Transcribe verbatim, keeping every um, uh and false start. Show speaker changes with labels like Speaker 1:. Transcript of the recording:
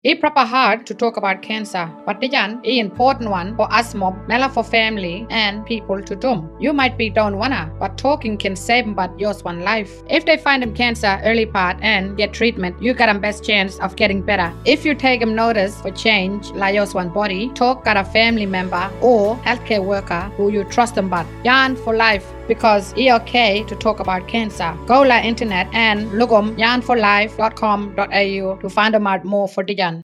Speaker 1: It's proper hard to talk about cancer, but Dijan is important one for us mob, mela for family and people to do. You might be don't wanna, but talking can save but yours one life. If they find them cancer early part and get treatment, you got a best chance of getting better. If you take them notice for change, like yours one body, talk got a family member or healthcare worker who you trust them but. Yarn for life because it's okay to talk about cancer. Go to internet and look on yarn for life dot com dot a u to find out more for Dijan.